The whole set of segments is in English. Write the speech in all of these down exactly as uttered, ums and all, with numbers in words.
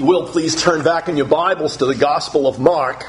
you will, please turn back in your Bibles to the Gospel of Mark.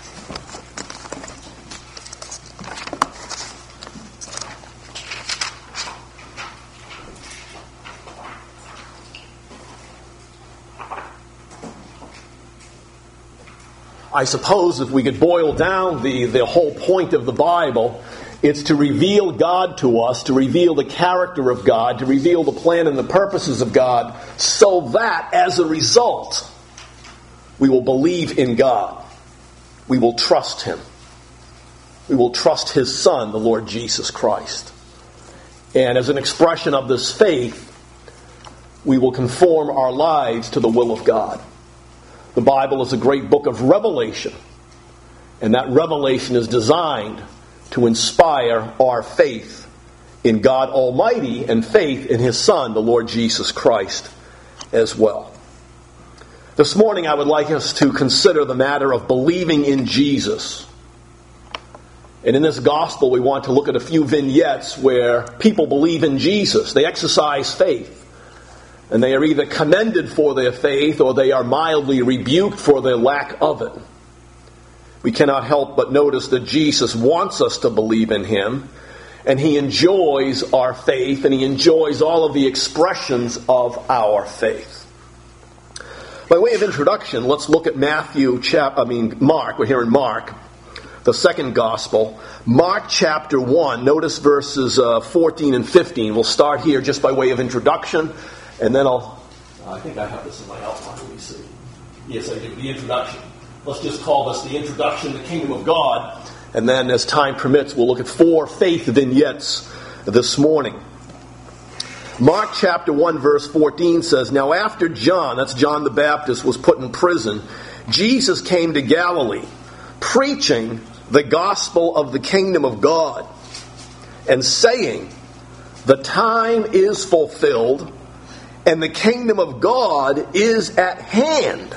I suppose if we could boil down the, the whole point of the Bible, it's to reveal God to us, to reveal the character of God, to reveal the plan and the purposes of God, so that, as a result, we will believe in God. We will trust Him. We will trust His Son, the Lord Jesus Christ. And as an expression of this faith, we will conform our lives to the will of God. The Bible is a great book of revelation, and that revelation is designed to inspire our faith in God Almighty and faith in His Son, the Lord Jesus Christ, as well. This morning I would like us to consider the matter of believing in Jesus. And in this gospel we want to look at a few vignettes where people believe in Jesus. They exercise faith. And they are either commended for their faith or they are mildly rebuked for their lack of it. We cannot help but notice that Jesus wants us to believe in Him, and He enjoys our faith, and He enjoys all of the expressions of our faith. By way of introduction, let's look at Matthew, chap- I mean Mark. We're here in Mark, the second gospel. Mark chapter one, notice verses uh, fourteen and fifteen. We'll start here just by way of introduction. And then I'll, I think I have this in my outline, let me see. Yes, I do, the introduction. Let's just call this the introduction to the kingdom of God. And then as time permits, we'll look at four faith vignettes this morning. Mark chapter one verse fourteen says, "Now after John," that's John the Baptist, "was put in prison, Jesus came to Galilee, preaching the gospel of the kingdom of God, and saying, 'The time is fulfilled, and the kingdom of God is at hand.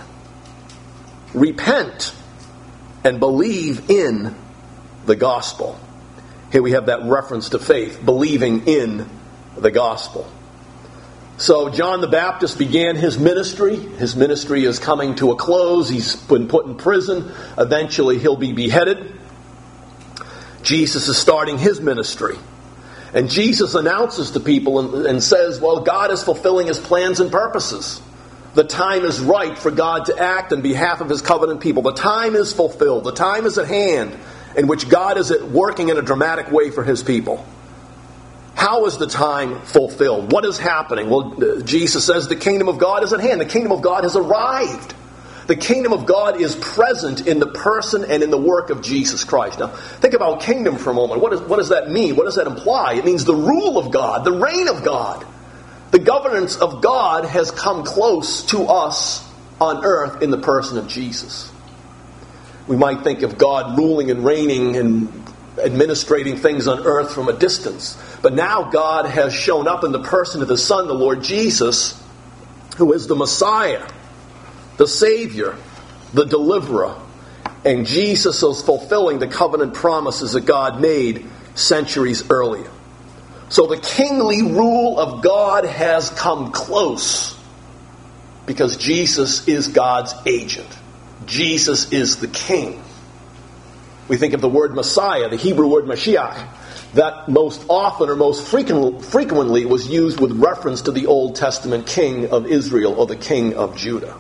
Repent and believe in the gospel.'" Here we have that reference to faith, believing in the gospel. So John the Baptist began his ministry. His ministry is coming to a close. He's been put in prison. Eventually he'll be beheaded. Jesus is starting his ministry. And Jesus announces to people and, and says, well, God is fulfilling His plans and purposes. The time is right for God to act on behalf of His covenant people. The time is fulfilled. The time is at hand in which God is at working in a dramatic way for His people. How is the time fulfilled? What is happening? Well, Jesus says the kingdom of God is at hand. The kingdom of God has arrived. The kingdom of God is present in the person and in the work of Jesus Christ. Now, think about kingdom for a moment. What, is, what does that mean? What does that imply? It means the rule of God, the reign of God. The governance of God has come close to us on earth in the person of Jesus. We might think of God ruling and reigning and administrating things on earth from a distance. But now God has shown up in the person of His Son, the Lord Jesus, who is the Messiah, the Savior, the Deliverer. And Jesus is fulfilling the covenant promises that God made centuries earlier. So the kingly rule of God has come close because Jesus is God's agent. Jesus is the King. We think of the word Messiah, the Hebrew word Mashiach, that most often or most frequently was used with reference to the Old Testament king of Israel or the king of Judah.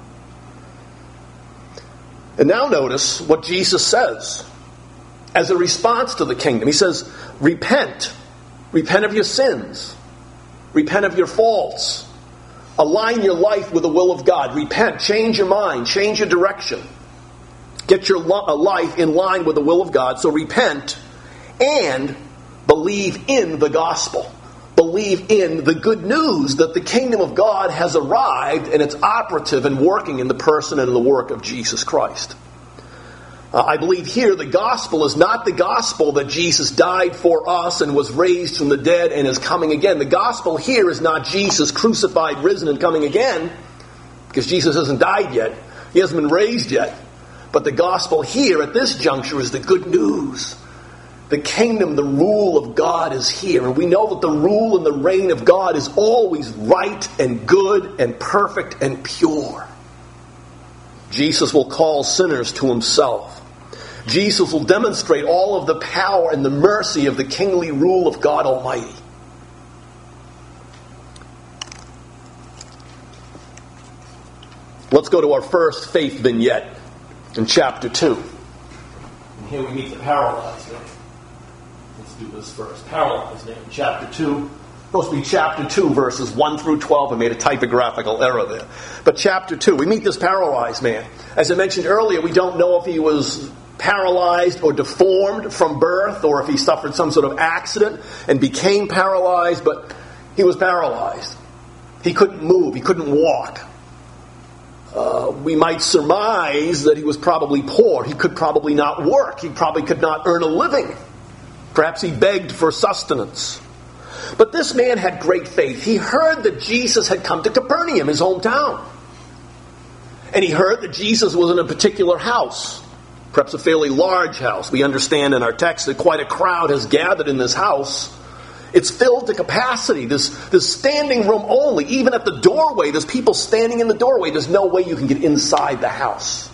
And now notice what Jesus says as a response to the kingdom. He says, repent. Repent of your sins. Repent of your faults. Align your life with the will of God. Repent. Change your mind. Change your direction. Get your life in line with the will of God. So repent and believe in the gospel. Believe in the good news that the kingdom of God has arrived and it's operative and working in the person and in the work of Jesus Christ. Uh, I believe here the gospel is not the gospel that Jesus died for us and was raised from the dead and is coming again. The gospel here is not Jesus crucified, risen, and coming again, because Jesus hasn't died yet. He hasn't been raised yet. But the gospel here at this juncture is the good news. The kingdom, the rule of God is here. And we know that the rule and the reign of God is always right and good and perfect and pure. Jesus will call sinners to himself. Jesus will demonstrate all of the power and the mercy of the kingly rule of God Almighty. Let's go to our first faith vignette in chapter two. And here we meet the paralyzed man. Let's do this first. Paralyzed man, chapter two. Supposed to be chapter two, verses one through twelve. I made a typographical error there. But chapter two, we meet this paralyzed man. As I mentioned earlier, we don't know if he was paralyzed or deformed from birth, or if he suffered some sort of accident and became paralyzed, but he was paralyzed. He couldn't move. He couldn't walk. Uh, we might surmise that he was probably poor. He could probably not work. He probably could not earn a living. Perhaps he begged for sustenance. But this man had great faith. He heard that Jesus had come to Capernaum, his hometown. And he heard that Jesus was in a particular house, perhaps a fairly large house. We understand in our text that quite a crowd has gathered in this house. It's filled to capacity. There's, there's standing room only. Even at the doorway, there's people standing in the doorway. There's no way you can get inside the house.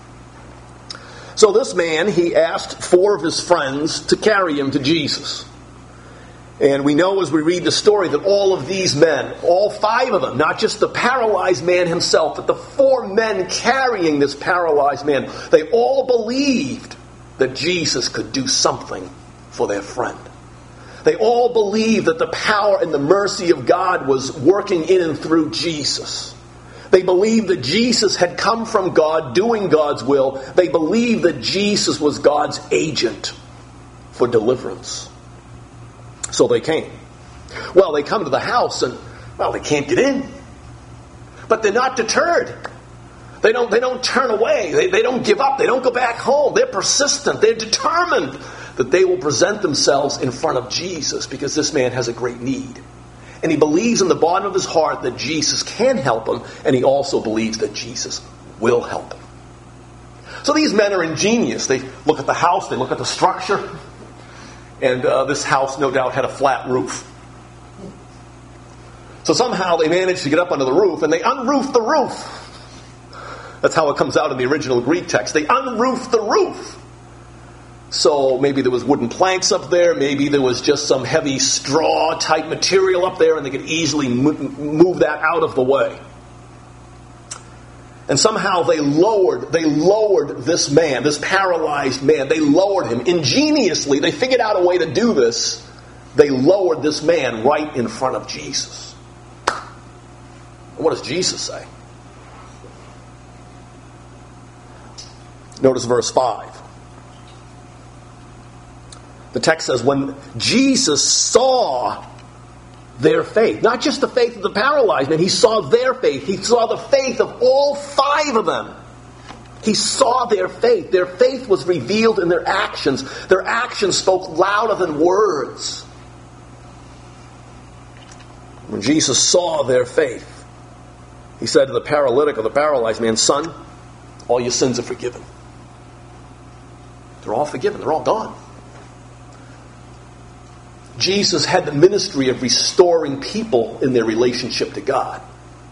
So this man, he asked four of his friends to carry him to Jesus. And we know as we read the story that all of these men, all five of them, not just the paralyzed man himself, but the four men carrying this paralyzed man, they all believed that Jesus could do something for their friend. They all believed that the power and the mercy of God was working in and through Jesus. They believed that Jesus had come from God, doing God's will. They believed that Jesus was God's agent for deliverance. So they came. Well, they come to the house and, well, they can't get in. But they're not deterred. They don't, they don't turn away. They, they don't give up. They don't go back home. They're persistent. They're determined that they will present themselves in front of Jesus because this man has a great need. And he believes in the bottom of his heart that Jesus can help him, and he also believes that Jesus will help him. So these men are ingenious. They look at the house, they look at the structure, and uh, this house no doubt had a flat roof. So somehow they managed to get up under the roof, and they unroofed the roof. That's how it comes out in the original Greek text. They unroofed the roof. So maybe there was wooden planks up there, maybe there was just some heavy straw type material up there, and they could easily move that out of the way. And somehow they lowered, they lowered this man, this paralyzed man, they lowered him. Ingeniously, they figured out a way to do this. They lowered this man right in front of Jesus. And what does Jesus say? Notice verse five. The text says, when Jesus saw their faith, not just the faith of the paralyzed man, he saw their faith. He saw the faith of all five of them. He saw their faith. Their faith was revealed in their actions. Their actions spoke louder than words. When Jesus saw their faith, he said to the paralytic or the paralyzed man, son, all your sins are forgiven. They're all forgiven. They're all gone. Jesus had the ministry of restoring people in their relationship to God.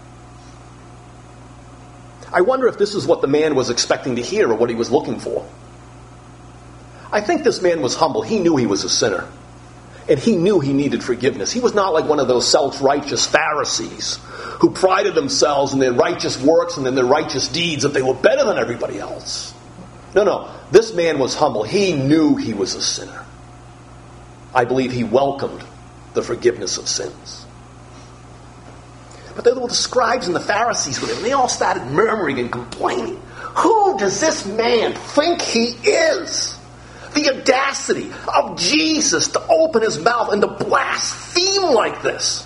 I wonder if this is what the man was expecting to hear or what he was looking for. I think this man was humble. He knew he was a sinner. And he knew he needed forgiveness. He was not like one of those self-righteous Pharisees who prided themselves in their righteous works and in their righteous deeds, that they were better than everybody else. No, no. This man was humble. He knew he was a sinner. I believe he welcomed the forgiveness of sins. But there were the scribes and the Pharisees with him, and they all started murmuring and complaining. Who does this man think he is? The audacity of Jesus to open his mouth and to blaspheme like this.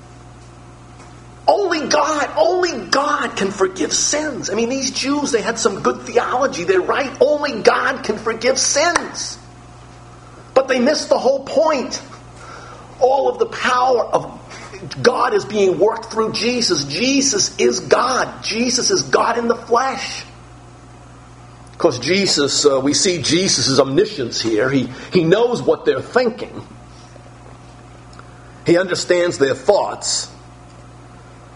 Only God, only God can forgive sins. I mean, these Jews, they had some good theology. They're right. Only God can forgive sins. But they missed the whole point. All of the power of God is being worked through Jesus. Jesus is God. Jesus is God in the flesh. Because Jesus, uh, we see Jesus' omniscience here. He, he knows what they're thinking. He understands their thoughts.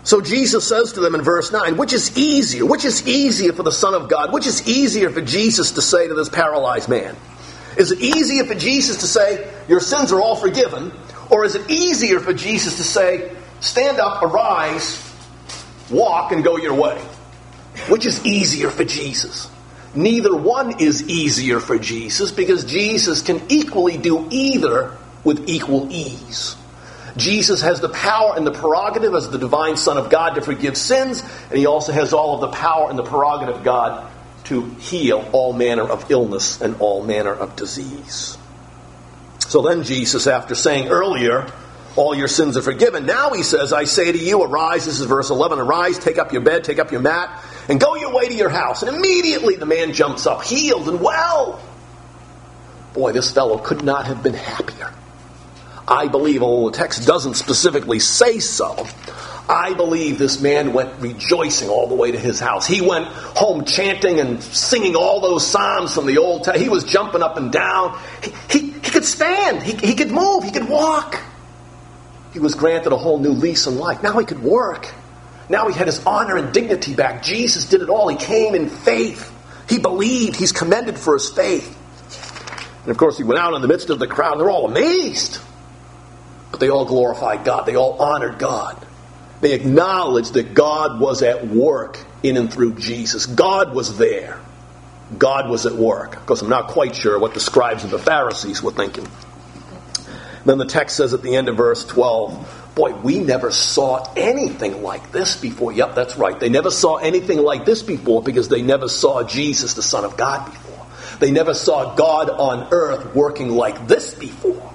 So Jesus says to them in verse nine, which is easier? Which is easier for the Son of God? Which is easier for Jesus to say to this paralyzed man? Is it easier for Jesus to say, your sins are all forgiven? Or is it easier for Jesus to say, stand up, arise, walk, and go your way? Which is easier for Jesus? Neither one is easier for Jesus, because Jesus can equally do either with equal ease. Jesus has the power and the prerogative as the divine Son of God to forgive sins, and he also has all of the power and the prerogative of God to heal all manner of illness and all manner of disease. So then Jesus, after saying earlier, all your sins are forgiven, now he says, I say to you, arise, this is verse eleven, arise, take up your bed, take up your mat, and go your way to your house. And immediately the man jumps up, healed and well. Boy, this fellow could not have been happier. I believe, although the text doesn't specifically say so, I believe this man went rejoicing all the way to his house. He went home chanting and singing all those psalms from the Old Testament. He was jumping up and down. He, he, he could stand. He, he could move. He could walk. He was granted a whole new lease on life. Now he could work. Now he had his honor and dignity back. Jesus did it all. He came in faith. He believed. He's commended for his faith. And of course he went out in the midst of the crowd. They're all amazed. But they all glorified God. They all honored God. They acknowledged that God was at work in and through Jesus. God was there. God was at work. Of course, I'm not quite sure what the scribes and the Pharisees were thinking. Then the text says at the end of verse twelve, boy, we never saw anything like this before. Yep, that's right. They never saw anything like this before because they never saw Jesus, the Son of God, before. They never saw God on earth working like this before.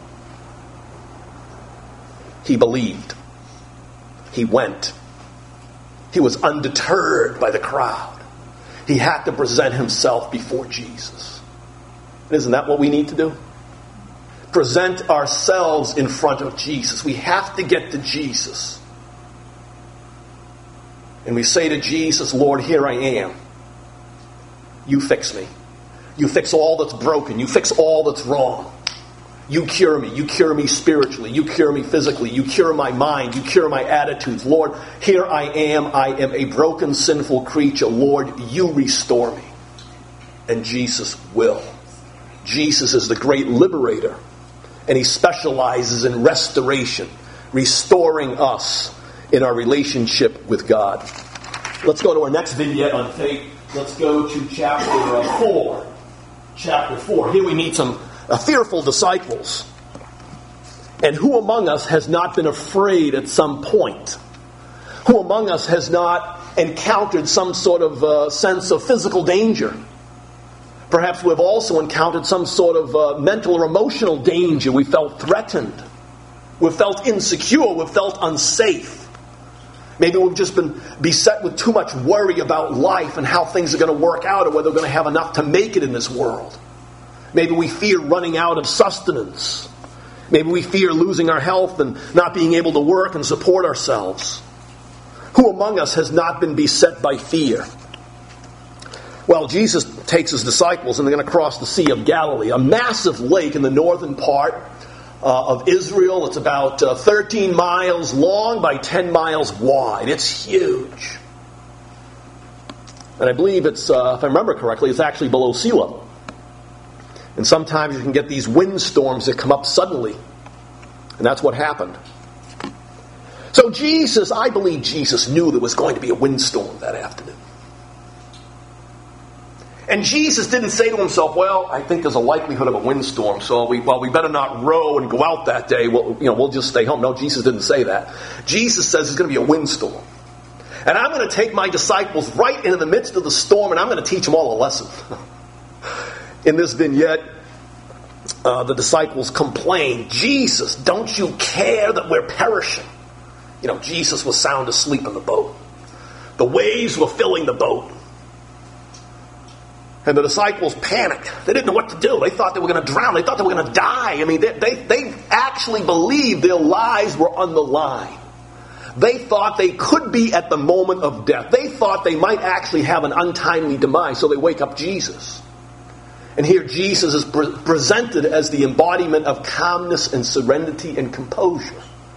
He believed. He went. He was undeterred by the crowd. He had to present himself before Jesus. And isn't that what we need to do? Present ourselves in front of Jesus. We have to get to Jesus. And we say to Jesus, Lord, here I am. You fix me. You fix all that's broken. You fix all that's wrong. You cure me. You cure me spiritually. You cure me physically. You cure my mind. You cure my attitudes. Lord, here I am. I am a broken, sinful creature. Lord, you restore me. And Jesus will. Jesus is the great liberator. And he specializes in restoration, restoring us in our relationship with God. Let's go to our next vignette on faith. Let's go to chapter four. Chapter four. Here we meet some Uh, fearful disciples. And who among us has not been afraid at some point? Who among us has not encountered some sort of uh, sense of physical danger? Perhaps we've also encountered some sort of uh, mental or emotional danger. We felt threatened. We've felt insecure. We've felt unsafe. Maybe we've just been beset with too much worry about life and how things are going to work out or whether we're going to have enough to make it in this world. Maybe we fear running out of sustenance. Maybe we fear losing our health and not being able to work and support ourselves. Who among us has not been beset by fear? Well, Jesus takes his disciples and they're going to cross the Sea of Galilee, a massive lake in the northern part uh, of Israel. It's about uh, thirteen miles long by ten miles wide. It's huge. And I believe it's, uh, if I remember correctly, it's actually below sea level. And sometimes you can get these windstorms that come up suddenly. And that's what happened. So Jesus, I believe Jesus knew there was going to be a windstorm that afternoon. And Jesus didn't say to himself, well, I think there's a likelihood of a windstorm, so we, well, we better not row and go out that day. We'll, you know, we'll just stay home. No, Jesus didn't say that. Jesus says there's going to be a windstorm. And I'm going to take my disciples right into the midst of the storm, and I'm going to teach them all a lesson. In this vignette, uh, the disciples complain, Jesus, don't you care that we're perishing? You know, Jesus was sound asleep in the boat. The waves were filling the boat. And the disciples panicked. They didn't know what to do. They thought they were going to drown. They thought they were going to die. I mean, they, they, they actually believed their lives were on the line. They thought they could be at the moment of death. They thought they might actually have an untimely demise, so they wake up Jesus. And here Jesus is pre- presented as the embodiment of calmness and serenity and composure.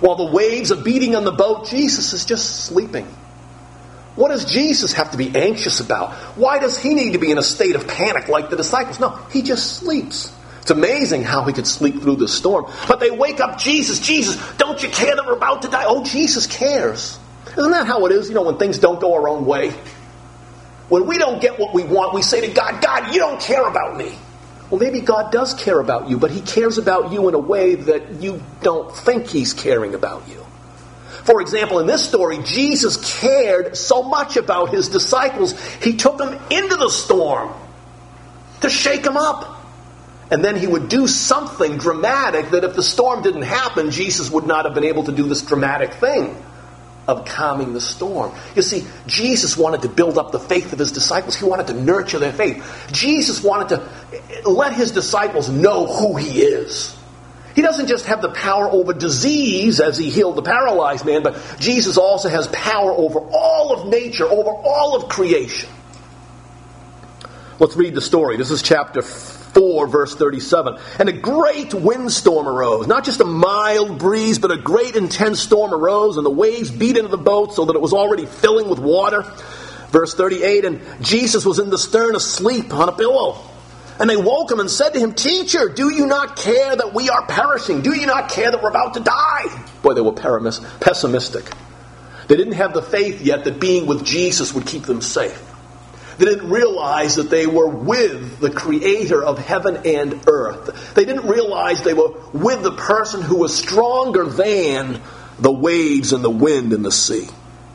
While the waves are beating on the boat, Jesus is just sleeping. What does Jesus have to be anxious about? Why does he need to be in a state of panic like the disciples? No, he just sleeps. It's amazing how he could sleep through the storm. But they wake up, Jesus, Jesus, don't you care that we're about to die? Oh, Jesus cares. Isn't that how it is, you know, when things don't go our own way? When we don't get what we want, we say to God, God, you don't care about me. Well, maybe God does care about you, but he cares about you in a way that you don't think he's caring about you. For example, in this story, Jesus cared so much about his disciples, he took them into the storm to shake them up. And then he would do something dramatic that if the storm didn't happen, Jesus would not have been able to do this dramatic thing of calming the storm. You see, Jesus wanted to build up the faith of his disciples. He wanted to nurture their faith. Jesus wanted to let his disciples know who he is. He doesn't just have the power over disease as he healed the paralyzed man, but Jesus also has power over all of nature, over all of creation. Let's read the story. This is chapter four, verse thirty-seven. And a great windstorm arose. Not just a mild breeze, but a great intense storm arose, and the waves beat into the boat so that it was already filling with water. Verse thirty-eight, and Jesus was in the stern asleep on a pillow. And they woke him and said to him, Teacher, do you not care that we are perishing? Do you not care that we're about to die? Boy, they were pessimistic. They didn't have the faith yet that being with Jesus would keep them safe. They didn't realize that they were with the creator of heaven and earth. They didn't realize they were with the person who was stronger than the waves and the wind and the sea.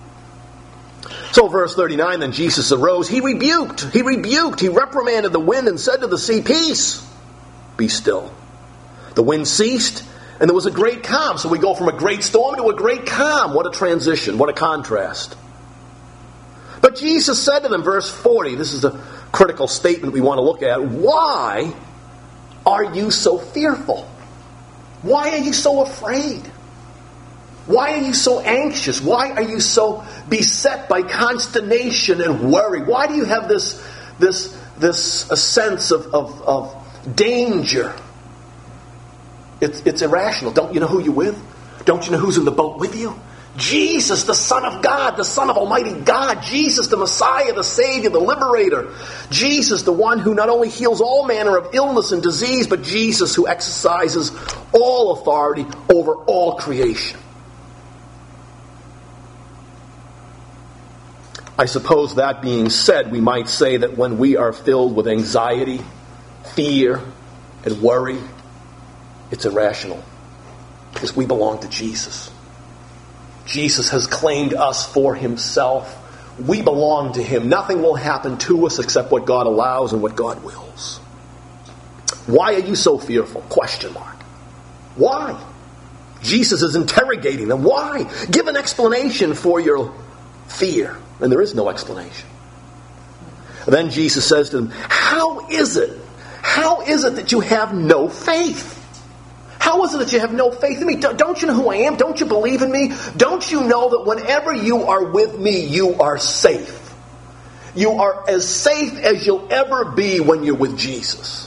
So verse thirty-nine, then Jesus arose. He rebuked, he rebuked, he reprimanded the wind and said to the sea, Peace, be still. The wind ceased and there was a great calm. So we go from a great storm to a great calm. What a transition, what a contrast. But Jesus said to them, verse forty, this is a critical statement we want to look at. Why are you so fearful? Why are you so afraid? Why are you so anxious? Why are you so beset by consternation and worry? Why do you have this, this, this a sense of, of, of danger? It's, it's irrational. Don't you know who you're with? Don't you know who's in the boat with you? Jesus, the Son of God, the Son of Almighty God. Jesus, the Messiah, the Savior, the Liberator. Jesus, the one who not only heals all manner of illness and disease, but Jesus who exercises all authority over all creation. I suppose that being said, we might say that when we are filled with anxiety, fear, and worry, it's irrational. Because we belong to Jesus. Jesus has claimed us for himself. We belong to him. Nothing will happen to us except what God allows and what God wills. Why are you so fearful? Question mark. Why? Jesus is interrogating them. Why? Give an explanation for your fear. And there is no explanation. And then Jesus says to them, How is it? How is it that you have no faith? How is it that you have no faith in me? Don't you know who I am? Don't you believe in me? Don't you know that whenever you are with me, you are safe? You are as safe as you'll ever be when you're with Jesus.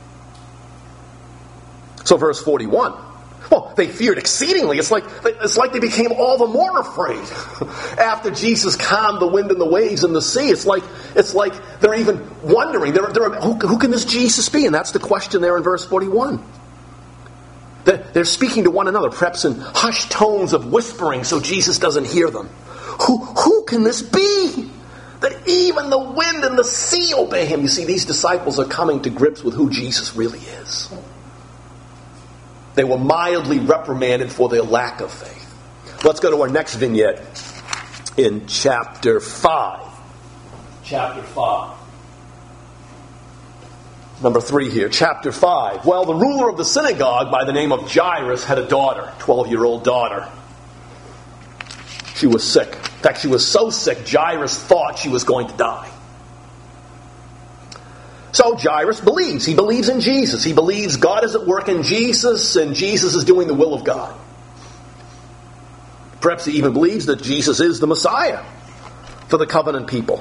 So verse forty-one. Well, they feared exceedingly. It's like, it's like they became all the more afraid after Jesus calmed the wind and the waves and the sea. It's like, it's like they're even wondering, they're, they're, who, who can this Jesus be? And that's the question there in verse forty-one. They're, they're speaking to one another, perhaps in hushed tones of whispering so Jesus doesn't hear them. Who, who can this be? That even the wind and the sea obey him. You see, these disciples are coming to grips with who Jesus really is. They were mildly reprimanded for their lack of faith. Let's go to our next vignette in chapter five. Chapter five. Number three here, chapter five. Well, the ruler of the synagogue by the name of Jairus had a daughter, twelve-year-old daughter. She was sick. In fact, she was so sick, Jairus thought she was going to die. So Jairus believes. He believes in Jesus. He believes God is at work in Jesus and Jesus is doing the will of God. Perhaps he even believes that Jesus is the Messiah for the covenant people.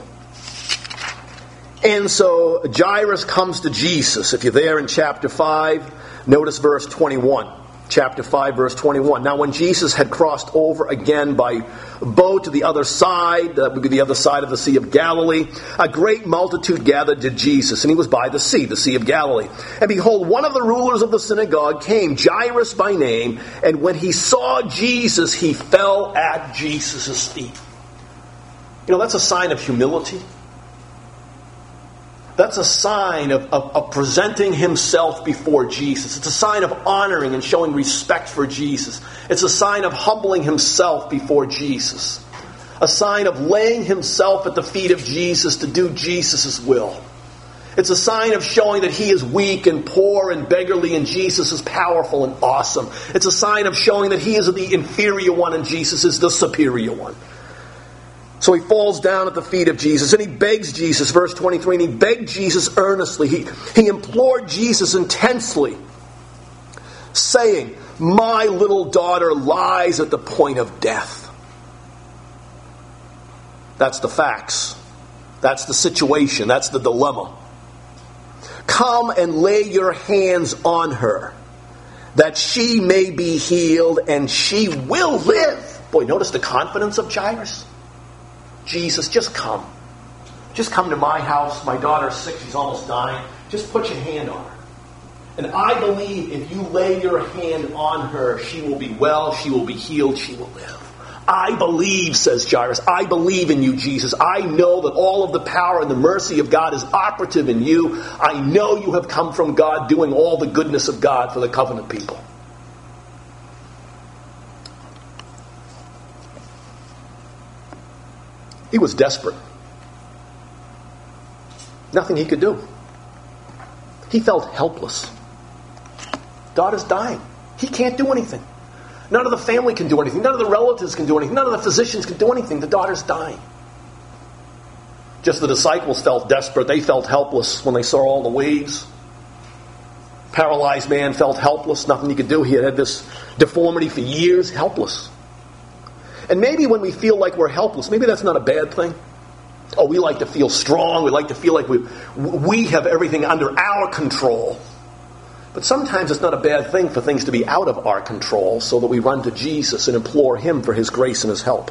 And so Jairus comes to Jesus. If you're there in chapter five, notice verse twenty-one. chapter five, verse twenty-one. Now when Jesus had crossed over again by boat to the other side, that would be the other side of the Sea of Galilee, a great multitude gathered to Jesus, and he was by the sea, the Sea of Galilee. And behold, one of the rulers of the synagogue came, Jairus by name, and when he saw Jesus, he fell at Jesus' feet. You know, that's a sign of humility. That's a sign of, of, of presenting himself before Jesus. It's a sign of honoring and showing respect for Jesus. It's a sign of humbling himself before Jesus. A sign of laying himself at the feet of Jesus to do Jesus' will. It's a sign of showing that he is weak and poor and beggarly and Jesus is powerful and awesome. It's a sign of showing that he is the inferior one and Jesus is the superior one. So he falls down at the feet of Jesus and he begs Jesus, verse twenty-three, and he begged Jesus earnestly. He, he implored Jesus intensely, saying, my little daughter lies at the point of death. That's the facts. That's the situation. That's the dilemma. Come and lay your hands on her, that she may be healed and she will live. Boy, notice the confidence of Jairus. Jesus, just come. Just come to my house. My daughter's sick. She's almost dying. Just put your hand on her. And I believe if you lay your hand on her, she will be well, she will be healed, she will live. I believe, says Jairus, I believe in you, Jesus. I know that all of the power and the mercy of God is operative in you. I know you have come from God doing all the goodness of God for the covenant people. He was desperate. Nothing he could do. He felt helpless. Daughter's dying. He can't do anything. None of the family can do anything. None of the relatives can do anything. None of the physicians can do anything. The daughter's dying. Just the disciples felt desperate. They felt helpless when they saw all the waves. Paralyzed man felt helpless. Nothing he could do. He had had this deformity for years. Helpless. And maybe when we feel like we're helpless, maybe that's not a bad thing. Oh, we like to feel strong. We like to feel like we we have everything under our control. But sometimes it's not a bad thing for things to be out of our control so that we run to Jesus and implore him for his grace and his help.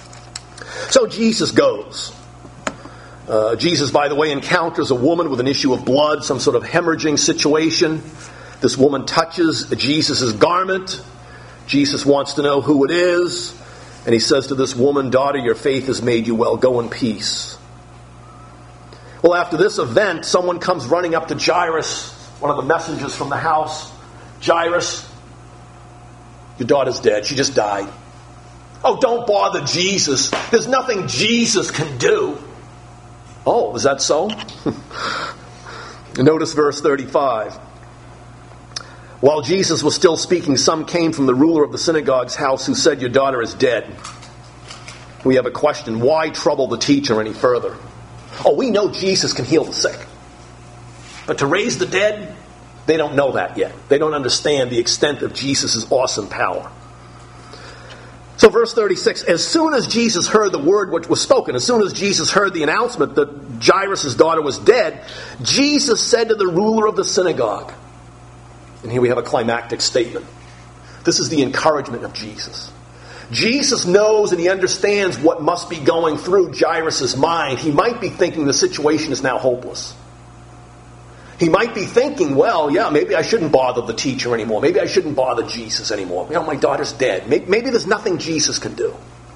So Jesus goes. Uh, Jesus, by the way, encounters a woman with an issue of blood, some sort of hemorrhaging situation. This woman touches Jesus' garment. Jesus wants to know who it is. And he says to this woman, daughter, your faith has made you well. Go in peace. Well, after this event, someone comes running up to Jairus, one of the messengers from the house. Jairus, your daughter's dead. She just died. Oh, don't bother Jesus. There's nothing Jesus can do. Oh, is that so? Notice verse thirty-five. While Jesus was still speaking, some came from the ruler of the synagogue's house who said, your daughter is dead. We have a question. Why trouble the teacher any further? Oh, we know Jesus can heal the sick. But to raise the dead, they don't know that yet. They don't understand the extent of Jesus' awesome power. So verse thirty-six, as soon as Jesus heard the word which was spoken, as soon as Jesus heard the announcement that Jairus' daughter was dead, Jesus said to the ruler of the synagogue, and here we have a climactic statement. This is the encouragement of Jesus. Jesus knows and he understands what must be going through Jairus' mind. He might be thinking the situation is now hopeless. He might be thinking, well, yeah, maybe I shouldn't bother the teacher anymore. Maybe I shouldn't bother Jesus anymore. You know, my daughter's dead. Maybe, maybe there's nothing Jesus can do.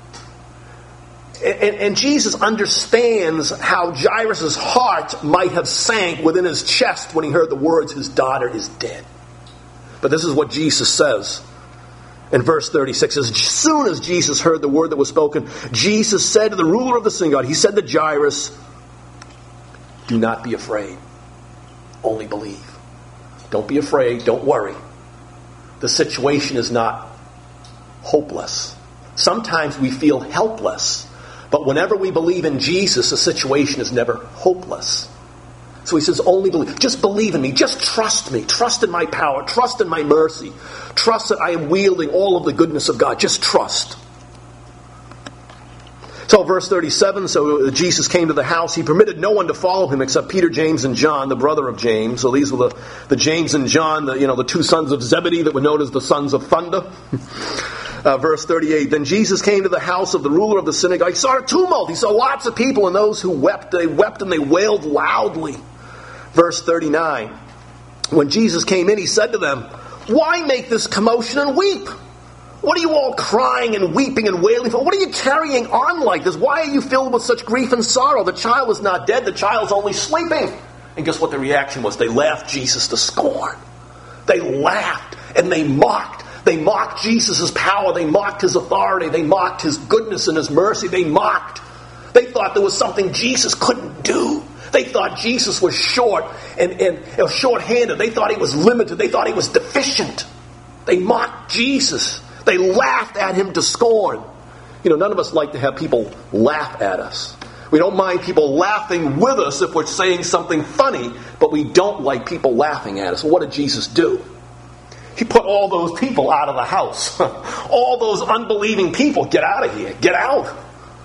And, and, and Jesus understands how Jairus' heart might have sank within his chest when he heard the words, his daughter is dead. But this is what Jesus says in verse thirty-six. As soon as Jesus heard the word that was spoken, Jesus said to the ruler of the synagogue, he said to Jairus, do not be afraid, only believe. Don't be afraid, don't worry. The situation is not hopeless. Sometimes we feel helpless, but whenever we believe in Jesus, the situation is never hopeless. So he says, only believe. Just believe in me. Just trust me. Trust in my power. Trust in my mercy. Trust that I am wielding all of the goodness of God. Just trust. So So verse thirty-seven, so Jesus came to the house. He permitted no one to follow him except Peter, James, and John, the brother of James. So these were the, the James and John, the, you know, the two sons of Zebedee that were known as the sons of thunder. Uh, verse thirty-eight, then Jesus came to the house of the ruler of the synagogue. He saw a tumult. He saw lots of people, and those who wept, they wept and they wailed loudly. Verse thirty-nine, when Jesus came in, he said to them, why make this commotion and weep? What are you all crying and weeping and wailing for? What are you carrying on like this? Why are you filled with such grief and sorrow? The child is not dead. The child's only sleeping. And guess what the reaction was? They laughed Jesus to scorn. They laughed and they mocked. They mocked Jesus' power. They mocked his authority. They mocked his goodness and his mercy. They mocked. They thought there was something Jesus couldn't do. They thought Jesus was short and, and, and short-handed. They thought he was limited. They thought he was deficient. They mocked Jesus. They laughed at him to scorn. You know, none of us like to have people laugh at us. We don't mind people laughing with us if we're saying something funny, but we don't like people laughing at us. Well, what did Jesus do? He put all those people out of the house. All those unbelieving people, get out of here. Get out.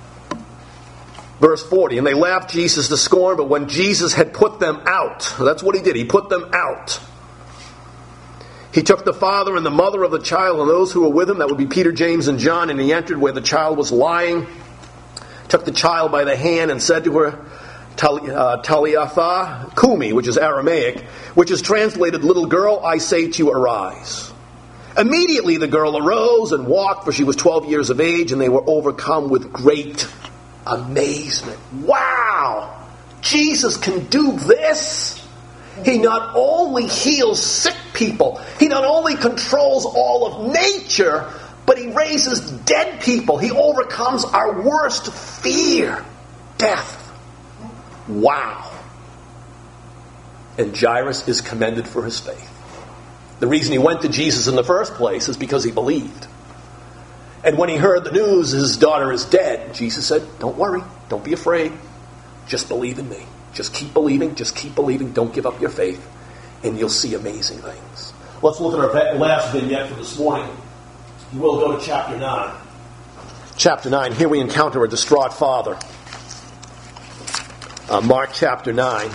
Verse forty, and they laughed Jesus to scorn, but when Jesus had put them out, that's what he did, he put them out. He took the father and the mother of the child and those who were with him, that would be Peter, James, and John, and he entered where the child was lying, took the child by the hand and said to her, Talitha Kumi, which is Aramaic, which is translated, little girl, I say to you, arise. Immediately the girl arose and walked, for she was twelve years of age, and they were overcome with great amazement. Wow! Jesus can do this? He not only heals sick people, he not only controls all of nature, but he raises dead people. He overcomes our worst fear, death. Wow. And Jairus is commended for his faith. The reason he went to Jesus in the first place is because he believed. And when he heard the news his daughter is dead, Jesus said, don't worry, don't be afraid, just believe in me. Just keep believing, just keep believing, don't give up your faith, and you'll see amazing things. Let's look at our last vignette for this morning. You will go to chapter nine. Chapter nine, here we encounter a distraught father. Uh, Mark chapter nine.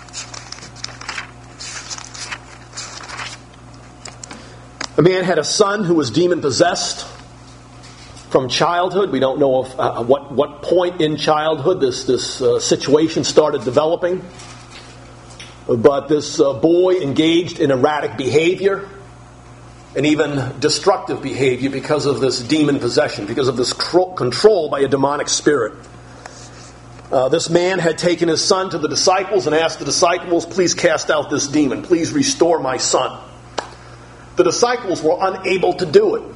A man had a son who was demon-possessed from childhood. We don't know if, uh, what, what point in childhood this, this uh, situation started developing. But this uh, boy engaged in erratic behavior and even destructive behavior because of this demon possession, because of this cro- control by a demonic spirit. Uh, this man had taken his son to the disciples and asked the disciples, please cast out this demon. Please restore my son. The disciples were unable to do it.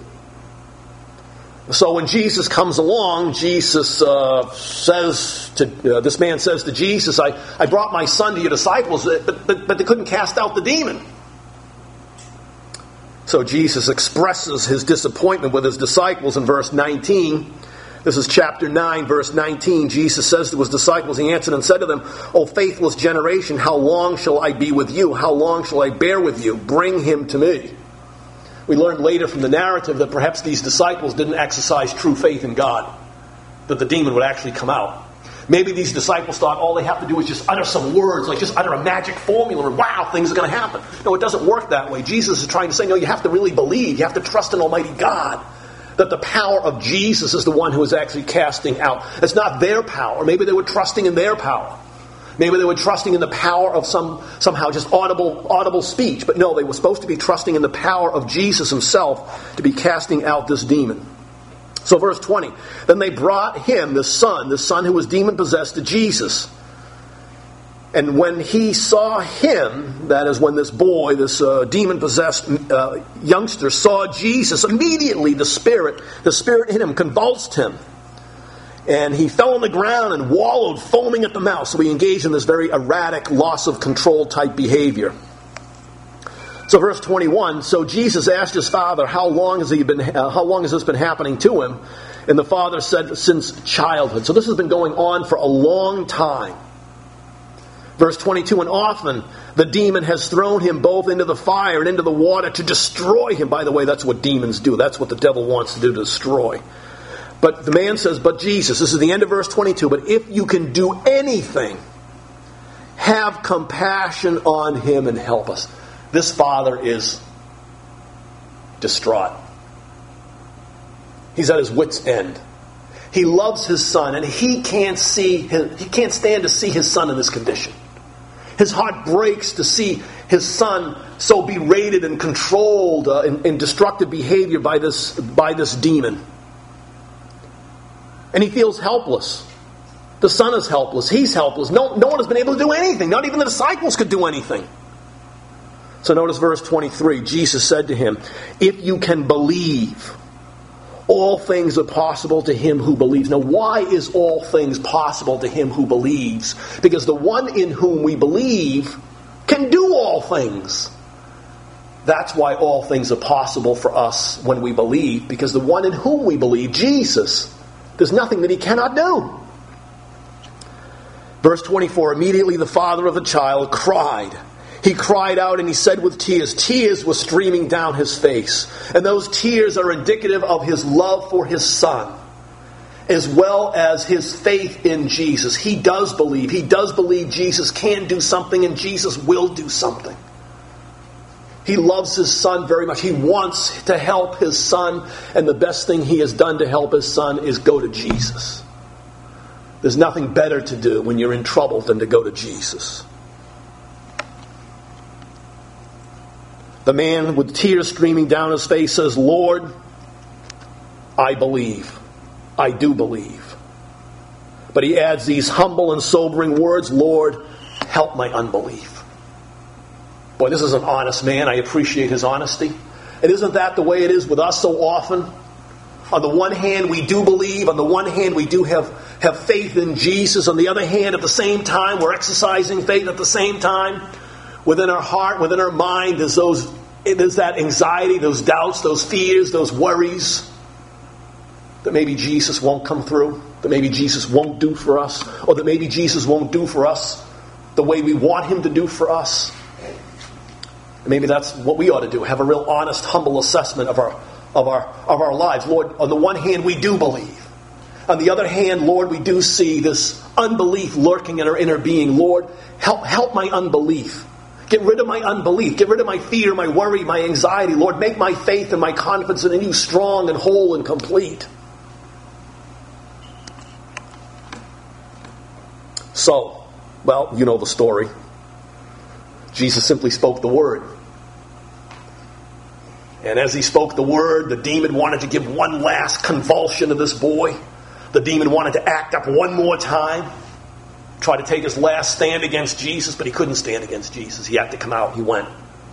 So when Jesus comes along, Jesus uh, says to uh, this man says to Jesus, I, I brought my son to your disciples, but, but, but they couldn't cast out the demon. So Jesus expresses his disappointment with his disciples in verse nineteen. This is chapter nine, verse nineteen. Jesus says to his disciples, he answered and said to them, O faithless generation, how long shall I be with you? How long shall I bear with you? Bring him to me. We learned later from the narrative that perhaps these disciples didn't exercise true faith in God, that the demon would actually come out. Maybe these disciples thought all they have to do is just utter some words, like just utter a magic formula, and wow, things are going to happen. No, it doesn't work that way. Jesus is trying to say, no, you have to really believe. You have to trust in Almighty God, that the power of Jesus is the one who is actually casting out. It's not their power. Maybe they were trusting in their power. Maybe they were trusting in the power of some somehow just audible audible speech. But no, they were supposed to be trusting in the power of Jesus himself to be casting out this demon. So verse twenty, then they brought him, the son, the son who was demon-possessed, to Jesus. And when he saw him, that is when this boy, this uh, demon-possessed uh, youngster saw Jesus, immediately the spirit, the spirit in him convulsed him. And he fell on the ground and wallowed, foaming at the mouth. So he engaged in this very erratic, loss of control type behavior. So verse twenty-one, so Jesus asked his father, how long has he been? Uh, how long has this been happening to him? And the father said, since childhood. So this has been going on for a long time. Verse twenty-two, and often the demon has thrown him both into the fire and into the water to destroy him. By the way, that's what demons do. That's what the devil wants to do, to destroy. But the man says, but Jesus, this is the end of verse twenty-two, but if you can do anything, have compassion on him and help us. This father is distraught. He's at his wit's end. He loves his son, and he can't see his, he can't stand to see his son in this condition. His heart breaks to see his son so berated and controlled uh, in, in destructive behavior by this by this demon. And he feels helpless. The son is helpless. He's helpless. No, no one has been able to do anything. Not even the disciples could do anything. So notice verse twenty-three. Jesus said to him, if you can believe, all things are possible to him who believes. Now, why is all things possible to him who believes? Because the one in whom we believe can do all things. That's why all things are possible for us when we believe, because the one in whom we believe, Jesus, there's nothing that he cannot do. Verse twenty-four, immediately the father of the child cried. He cried out and he said with tears, tears were streaming down his face. And those tears are indicative of his love for his son, as well as his faith in Jesus. He does believe. He does believe Jesus can do something and Jesus will do something. He loves his son very much. He wants to help his son, and the best thing he has done to help his son is go to Jesus. There's nothing better to do when you're in trouble than to go to Jesus. The man with tears streaming down his face says, Lord, I believe. I do believe. But he adds these humble and sobering words, Lord, help my unbelief. Boy, this is an honest man. I appreciate his honesty. And isn't that the way it is with us so often? On the one hand, we do believe. On the one hand, we do have, have faith in Jesus. On the other hand, at the same time, we're exercising faith at the same time. Within our heart, within our mind, there's those, there's that anxiety, those doubts, those fears, those worries that maybe Jesus won't come through, that maybe Jesus won't do for us, or that maybe Jesus won't do for us the way we want him to do for us. And maybe that's what we ought to do, have a real honest, humble assessment of our of our of our lives. Lord, on the one hand, we do believe. On the other hand, Lord, we do see this unbelief lurking in our inner being. Lord, help help my unbelief. Get rid of my unbelief. Get rid of my fear, my worry, my anxiety. Lord, make my faith and my confidence in you strong and whole and complete. So, well, you know the story. Jesus simply spoke the word. And as he spoke the word, the demon wanted to give one last convulsion to this boy. The demon wanted to act up one more time. Try to take his last stand against Jesus, but he couldn't stand against Jesus. He had to come out. He went.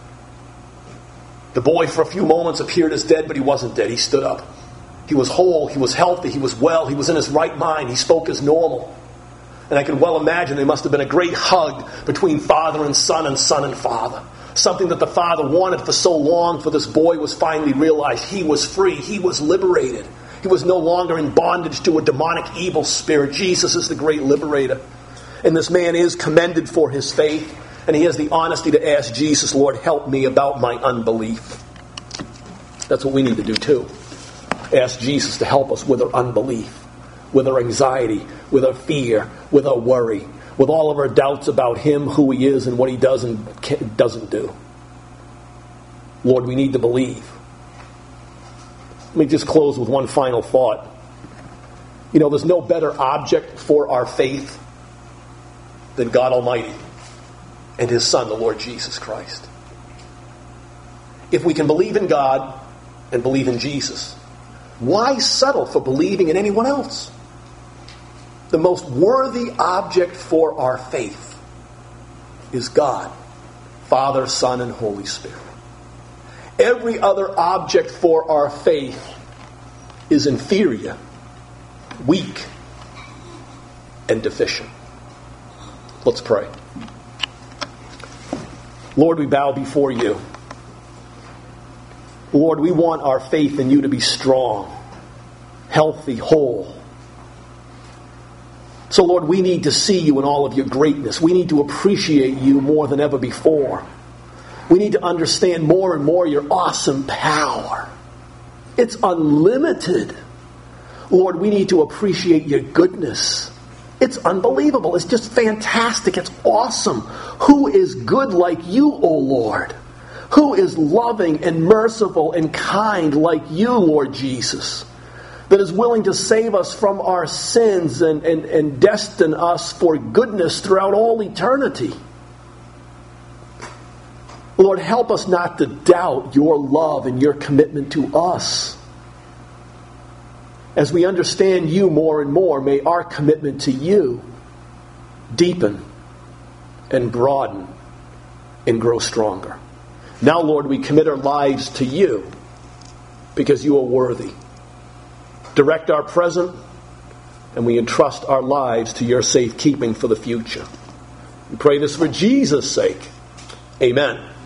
The boy for a few moments appeared as dead, but he wasn't dead. He stood up. He was whole. He was healthy. He was well. He was in his right mind. He spoke as normal. And I can well imagine there must have been a great hug between father and son and son and father. Something that the father wanted for so long for this boy was finally realized. He was free. He was liberated. He was no longer in bondage to a demonic evil spirit. Jesus is the great liberator. And this man is commended for his faith. And he has the honesty to ask Jesus, Lord, help me about my unbelief. That's what we need to do too. Ask Jesus to help us with our unbelief, with our anxiety, with our fear, with our worry, with all of our doubts about him, who he is, and what he does and doesn't do. Lord, we need to believe. Let me just close with one final thought. You know, there's no better object for our faith than God Almighty and his Son, the Lord Jesus Christ. If we can believe in God and believe in Jesus, why settle for believing in anyone else? The most worthy object for our faith is God, Father, Son, and Holy Spirit. Every other object for our faith is inferior, weak, and deficient. Let's pray. Lord, we bow before you. Lord, we want our faith in you to be strong, healthy, whole. So, Lord, we need to see you in all of your greatness. We need to appreciate you more than ever before. We need to understand more and more your awesome power. It's unlimited. Lord, we need to appreciate your goodness. It's unbelievable. It's just fantastic. It's awesome. Who is good like you, O Lord? Who is loving and merciful and kind like you, Lord Jesus? That is willing to save us from our sins and, and, and destine us for goodness throughout all eternity. Lord, help us not to doubt your love and your commitment to us. As we understand you more and more, may our commitment to you deepen and broaden and grow stronger. Now, Lord, we commit our lives to you because you are worthy. Direct our present, and we entrust our lives to your safekeeping for the future. We pray this for Jesus' sake. Amen.